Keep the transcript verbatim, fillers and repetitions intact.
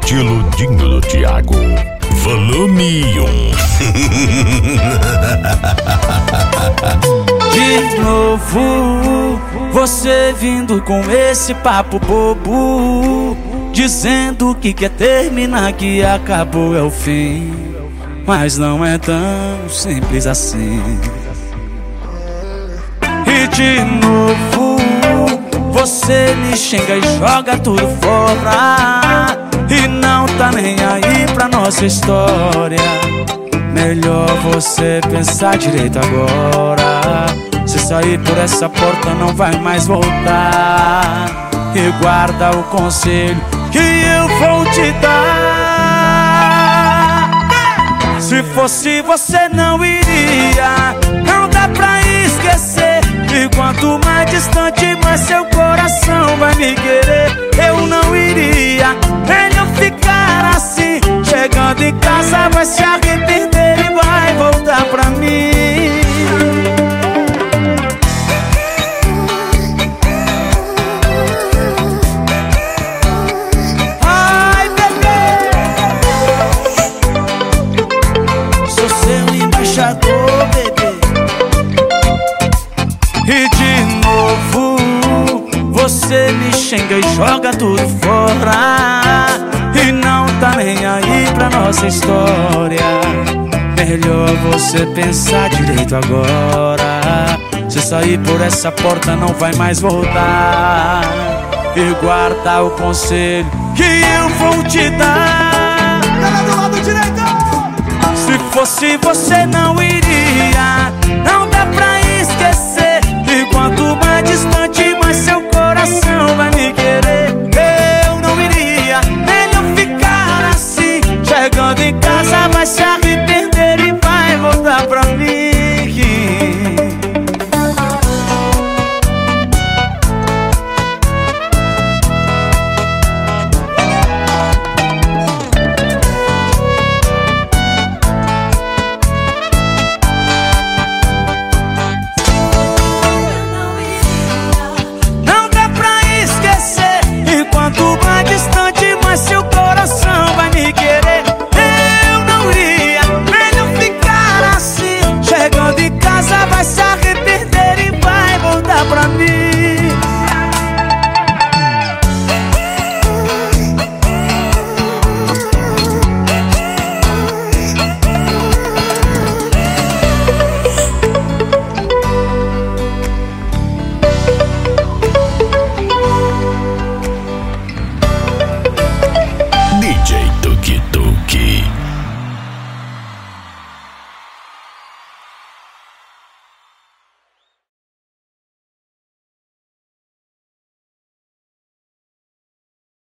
estilo Dinho do Thiago. Volume um. De novo, você vindo com esse papo bobo, dizendo que quer terminar, que acabou é o fim. Mas não é tão simples assim. E de novo, você me xinga e joga tudo fora, e não tá nem aí pra nossa história. Melhor você pensar direito agora. Se sair por essa porta não vai mais voltar. E guarda o conselho que eu vou te dar. Se fosse você não iria, não dá pra esquecer. E quanto mais distante, mais seu coração vai me querer. Eu não iria, melhor ficar assim. Chegando em casa vai se arrepender e vai voltar pra mim. Ai, bebê, sou seu embaixador, bebê. E de novo, você me xinga e joga tudo fora, e não tá nem aí pra nossa história. Melhor você pensar direito agora. Se sair por essa porta não vai mais voltar. E guarda o conselho que eu vou te dar. Galera do lado direito! Se fosse você não iria,